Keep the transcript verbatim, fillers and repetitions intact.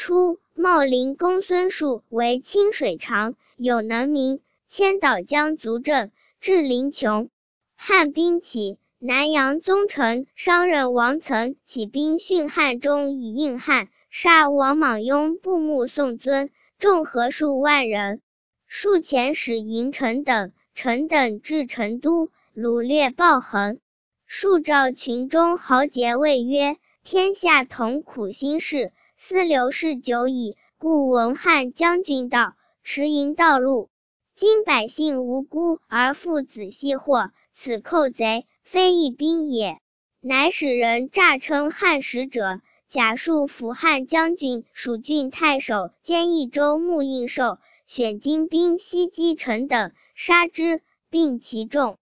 初，茂陵公孙述为清水长，有能名，迁岛江族镇，至临邛。汉兵起，南阳宗臣商人王岑起兵训汉中以应汉，杀王莽雍布幕送尊，众合数万人。数遣使迎陈等，陈等至成都，掳掠暴横。数召群中豪杰谓曰：天下同苦心事，思刘氏久矣，故闻汉将军到，持营道路。今百姓无辜而父子系祸，此寇贼，非一兵也。乃使人诈称汉使者，假述辅汉将军、蜀郡太守兼益州牧应寿，选精兵袭击陈等，杀之，并其众。